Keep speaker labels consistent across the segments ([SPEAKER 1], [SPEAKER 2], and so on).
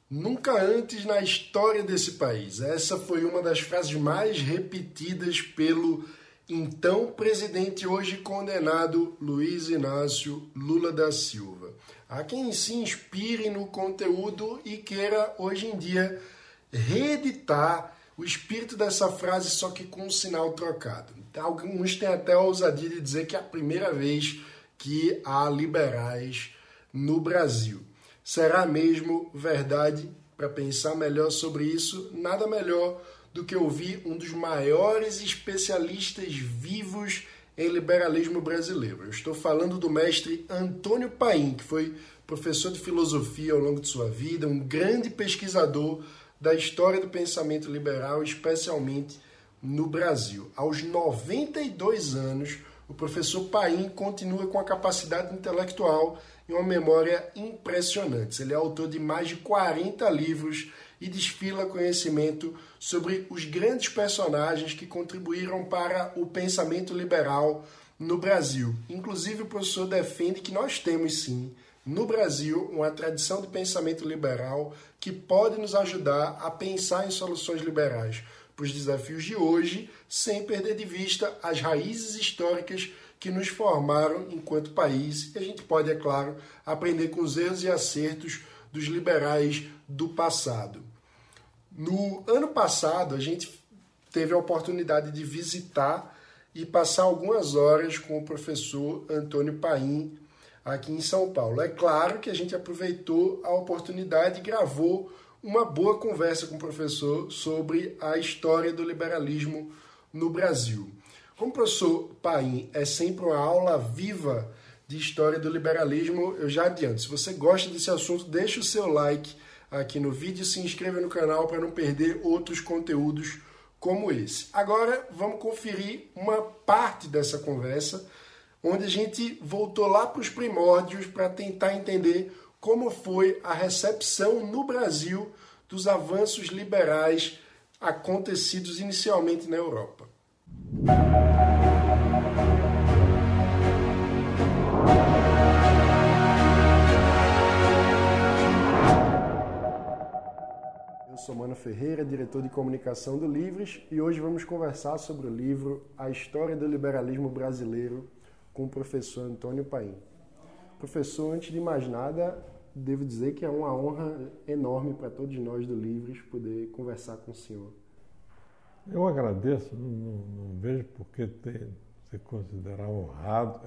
[SPEAKER 1] Nunca antes na história desse país. Essa foi uma das frases mais repetidas pelo então presidente, hoje condenado, Luiz Inácio Lula da Silva. Há quem se inspire no conteúdo e queira, hoje em dia, reeditar o espírito dessa frase, só que com um sinal trocado. Alguns têm até a ousadia de dizer que é a primeira vez que há liberais no Brasil. Será mesmo verdade? Para pensar melhor sobre isso, nada melhor do que ouvir um dos maiores especialistas vivos em liberalismo brasileiro. Eu estou falando do mestre Antônio Paim, que foi professor de filosofia ao longo de sua vida, um grande pesquisador da história do pensamento liberal, especialmente no Brasil. Aos 92 anos, o professor Paim continua com a capacidade intelectual e uma memória impressionante. Ele é autor de mais de 40 livros e desfila conhecimento sobre os grandes personagens que contribuíram para o pensamento liberal no Brasil. Inclusive, o professor defende que nós temos, sim, no Brasil, uma tradição de pensamento liberal que pode nos ajudar a pensar em soluções liberais para os desafios de hoje, sem perder de vista as raízes históricas que nos formaram enquanto país. E a gente pode, é claro, aprender com os erros e acertos dos liberais do passado. No ano passado, a gente teve a oportunidade de visitar e passar algumas horas com o professor Antônio Paim aqui em São Paulo. É claro que a gente aproveitou a oportunidade e gravou uma boa conversa com o professor sobre a história do liberalismo no Brasil. Como o professor Paim é sempre uma aula viva de história do liberalismo, eu já adianto. Se você gosta desse assunto, deixe o seu like aqui no vídeo e se inscreva no canal para não perder outros conteúdos como esse. Agora vamos conferir uma parte dessa conversa, onde a gente voltou lá para os primórdios para tentar entender como foi a recepção no Brasil dos avanços liberais acontecidos inicialmente na Europa. Eu sou Mano Ferreira, diretor de comunicação do Livres, e hoje vamos conversar sobre o livro A História do Liberalismo Brasileiro com o professor Antônio Paim. Professor, antes de mais nada, devo dizer que é uma honra enorme para todos nós do Livres poder conversar com o senhor.
[SPEAKER 2] Eu agradeço, não vejo por que se considerar honrado.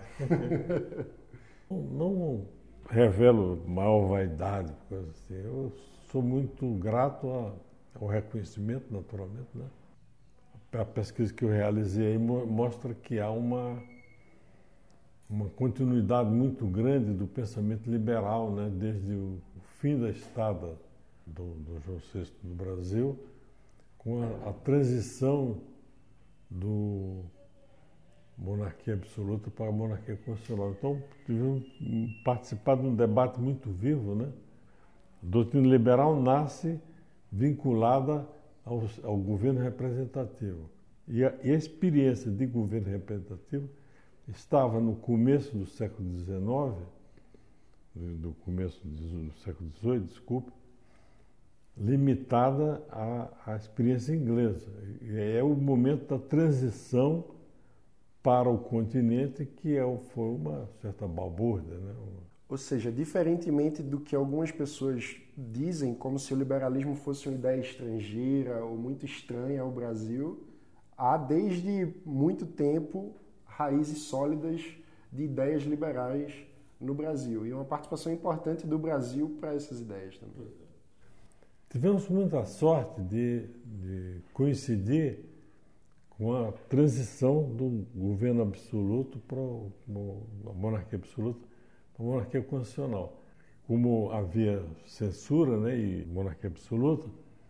[SPEAKER 2] Não revelo maior vaidade, coisa assim. Eu sou muito grato ao reconhecimento, naturalmente, né? A pesquisa que eu realizei aí mostra que há uma continuidade muito grande do pensamento liberal, né? Desde o fim da estada do João VI no Brasil, com a transição do monarquia absoluta para a monarquia constitucional. Então, tivemos participado de um debate muito vivo, né? A doutrina liberal nasce vinculada ao governo representativo. E a experiência de governo representativo estava no começo do século XIX, do começo do século XVIII, desculpe, limitada à experiência inglesa. E é o momento da transição para o continente que foi uma certa balbúrdia, né?
[SPEAKER 1] Ou seja, diferentemente do que algumas pessoas dizem, como se o liberalismo fosse uma ideia estrangeira ou muito estranha ao Brasil, há desde muito tempo raízes sólidas de ideias liberais no Brasil e uma participação importante do Brasil para essas ideias também.
[SPEAKER 2] Tivemos muita sorte de coincidir com a transição do governo absoluto para a monarquia absoluta, para a monarquia constitucional. Como havia censura, né, e monarquia absoluta,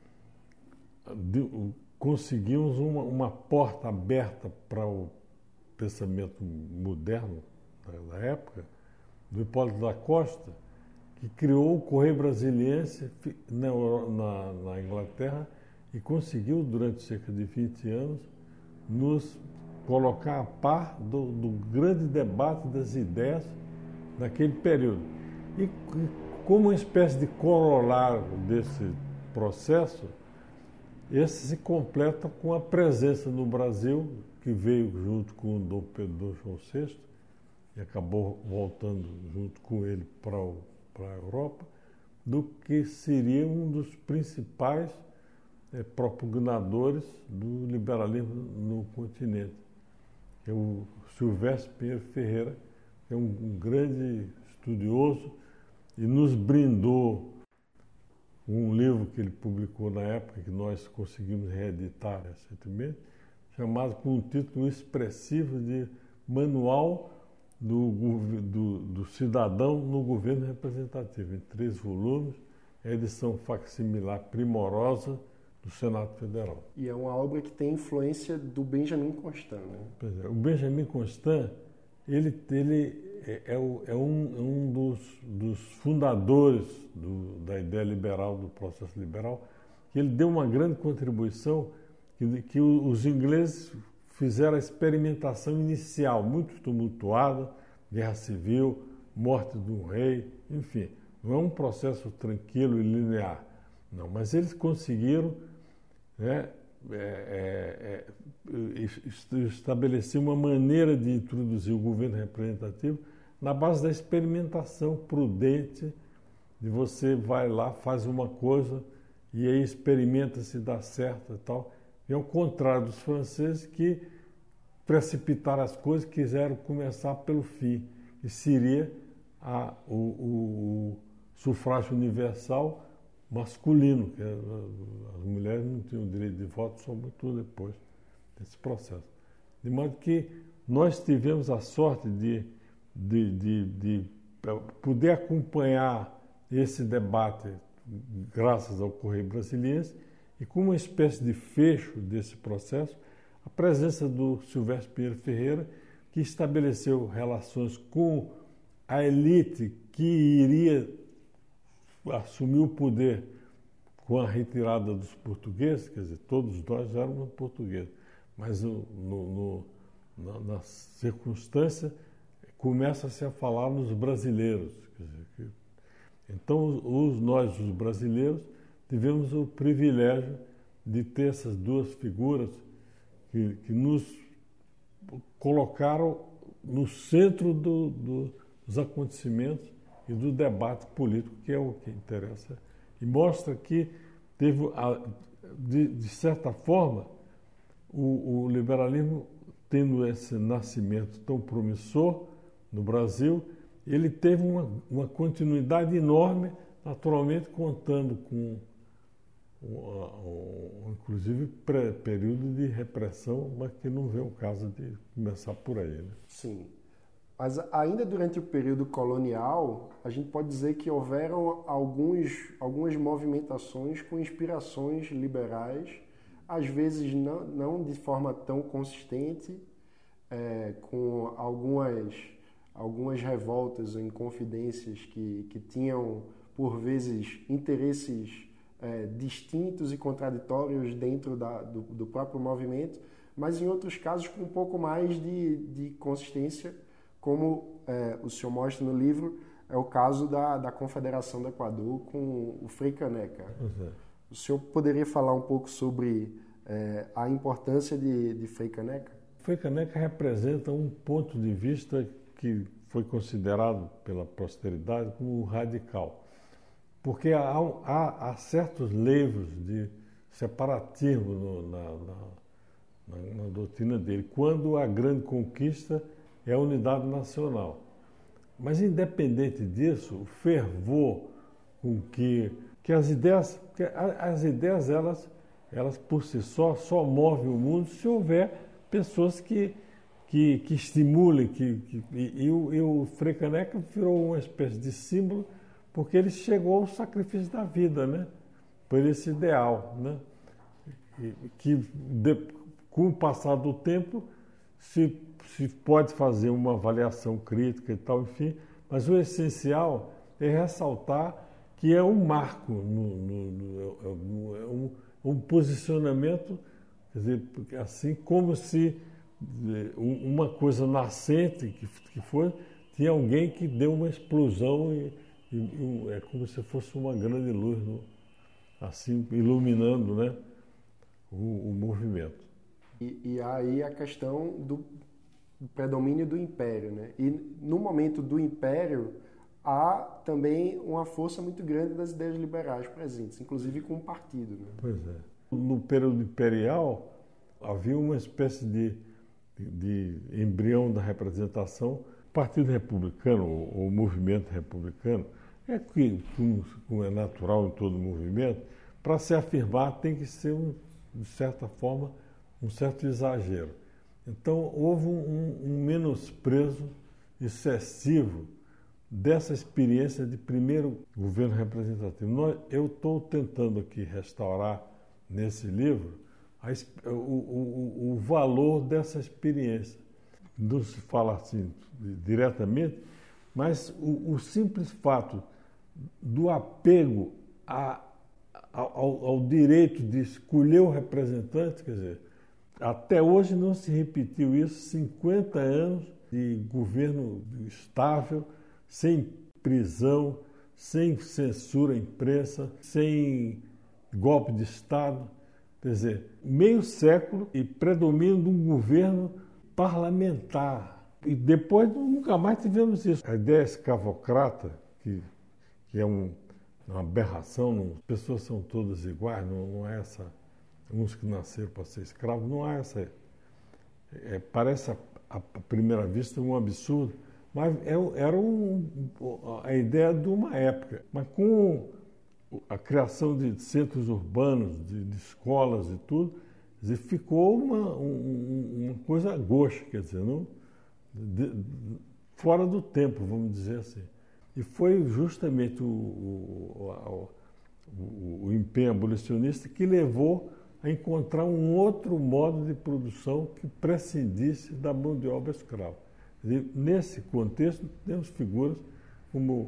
[SPEAKER 2] conseguimos uma porta aberta para o pensamento moderno da época, do Hipólito da Costa, que criou o Correio Brasiliense na Inglaterra e conseguiu, durante cerca de 20 anos, nos colocar a par do grande debate das ideias naquele período. E como uma espécie de corolário desse processo, esse se completa com a presença no Brasil, que veio junto com o Dom Pedro II João VI, e acabou voltando junto com ele para a Europa, do que seria um dos principais propugnadores do liberalismo no continente. É o Silvestre Pinheiro Ferreira, que é um grande estudioso e nos brindou um livro que ele publicou na época, que nós conseguimos reeditar recentemente, chamado com um título expressivo de Manual do Cidadão no Governo Representativo, em 3 volumes, edição facsimilar primorosa do Senado Federal.
[SPEAKER 1] E é uma obra que tem influência do Benjamin Constant, né?
[SPEAKER 2] Pois é, o Benjamin Constant, ele é um dos fundadores da ideia liberal, do processo liberal, que ele deu uma grande contribuição, que os ingleses fizeram a experimentação inicial, muito tumultuada, guerra civil, morte de um rei, enfim, não é um processo tranquilo e linear, não, mas eles conseguiram, né, estabelecer uma maneira de introduzir o governo representativo na base da experimentação prudente, de você vai lá, faz uma coisa e aí experimenta se dá certo e tal. E ao contrário dos franceses, que precipitaram as coisas, quiseram começar pelo fim, que seria o sufrágio universal masculino, que as mulheres não tinham direito de voto só muito depois desse processo. De modo que nós tivemos a sorte de poder acompanhar esse debate graças ao Correio Brasiliense e, como uma espécie de fecho desse processo, a presença do Silvestre Pinheiro Ferreira, que estabeleceu relações com a elite que iria assumir o poder com a retirada dos portugueses, quer dizer, todos nós éramos portugueses, mas na circunstância começa-se a falar nos brasileiros. Quer dizer, então, nós, os brasileiros, tivemos o privilégio de ter essas duas figuras que nos colocaram no centro dos acontecimentos e do debate político, que é o que interessa. E mostra que teve, de certa forma, o liberalismo, tendo esse nascimento tão promissor no Brasil, ele teve uma continuidade enorme, naturalmente contando com, inclusive, período de repressão, mas que não vê o caso de começar por aí, né?
[SPEAKER 1] Sim. Mas ainda durante o período colonial, a gente pode dizer que houveram algumas movimentações com inspirações liberais, às vezes não de forma tão consistente, com algumas revoltas ou inconfidências que tinham, por vezes, interesses distintos e contraditórios dentro do próprio movimento, mas em outros casos com um pouco mais de consistência, como o senhor mostra no livro, é o caso da Confederação do Equador com o Frei Caneca. Uhum. O senhor poderia falar um pouco sobre a importância de Frei Caneca?
[SPEAKER 2] Frei Caneca representa um ponto de vista que foi considerado pela posteridade como radical, porque há certos leivos de separatismo na doutrina dele, quando a grande conquista é a unidade nacional. Mas, independente disso, o fervor com que as ideias elas por si só movem o mundo se houver pessoas que estimulem, e o Frei Caneca virou uma espécie de símbolo, porque ele chegou ao sacrifício da vida, né? Por esse ideal, né? Com o passar do tempo se pode fazer uma avaliação crítica e tal, enfim, mas o essencial é ressaltar que é um marco, um posicionamento, quer dizer, assim como se uma coisa nascente que foi, tinha alguém que deu uma explosão é como se fosse uma grande luz, assim, iluminando, né, o movimento.
[SPEAKER 1] E aí a questão do predomínio do Império, né? E no momento do Império, há também uma força muito grande das ideias liberais presentes, inclusive com o partido, né?
[SPEAKER 2] Pois é. No período imperial, havia uma espécie de embrião da representação. O Partido Republicano, ou o movimento republicano, como é natural em todo movimento, para se afirmar tem que ser, de certa forma, um certo exagero. Então, houve um menosprezo excessivo dessa experiência de primeiro governo representativo. Eu estou tentando aqui restaurar nesse livro o valor dessa experiência. Não se fala assim diretamente, mas o simples fato do apego ao direito de escolher o representante, quer dizer, até hoje não se repetiu isso, 50 anos de governo estável, sem prisão, sem censura à imprensa, sem golpe de Estado. Quer dizer, meio século e predomínio de um governo parlamentar. E depois nunca mais tivemos isso. A ideia escravocrata, que é uma aberração, as pessoas são todas iguais, não é essa. Uns que nasceram para ser escravos, não há essa. Parece à primeira vista um absurdo, mas era a ideia de uma época. Mas com a criação de centros urbanos, de escolas e tudo, ficou uma coisa gauche, quer dizer, fora do tempo, vamos dizer assim. E foi justamente o empenho abolicionista que levou a encontrar um outro modo de produção que prescindisse da mão de obra escrava. Nesse contexto, temos figuras como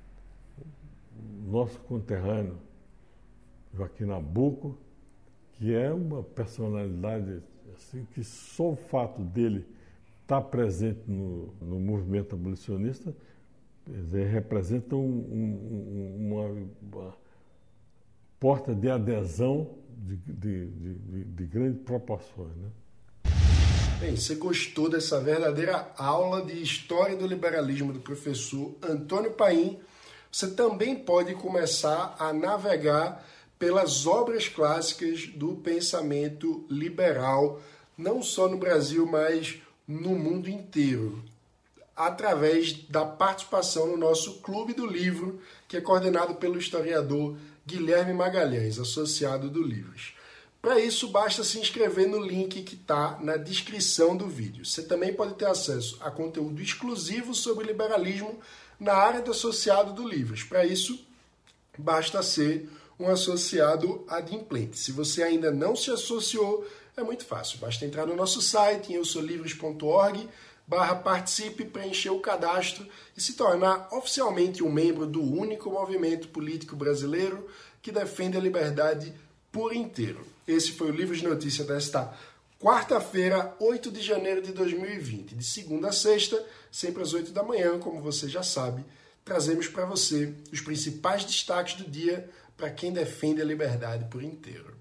[SPEAKER 2] o nosso conterrâneo Joaquim Nabuco, que é uma personalidade assim, que só o fato dele estar presente no movimento abolicionista representa uma porta de adesão de grandes proporções, né?
[SPEAKER 1] Bem, você gostou dessa verdadeira aula de História do Liberalismo do professor Antônio Paim? Você também pode começar a navegar pelas obras clássicas do pensamento liberal, não só no Brasil, mas no mundo inteiro, através da participação no nosso Clube do Livro, que é coordenado pelo historiador Guilherme Magalhães, associado do Livros. Para isso, basta se inscrever no link que está na descrição do vídeo. Você também pode ter acesso a conteúdo exclusivo sobre liberalismo na área do associado do Livros. Para isso, basta ser um associado adimplente. Se você ainda não se associou, é muito fácil. Basta entrar no nosso site, em eusolivros.org/participe, preencher o cadastro e se tornar oficialmente um membro do único movimento político brasileiro que defende a liberdade por inteiro. Esse foi o Livros de Notícia desta quarta-feira, 8 de janeiro de 2020. De segunda a sexta, sempre às 8 da manhã, como você já sabe, trazemos para você os principais destaques do dia para quem defende a liberdade por inteiro.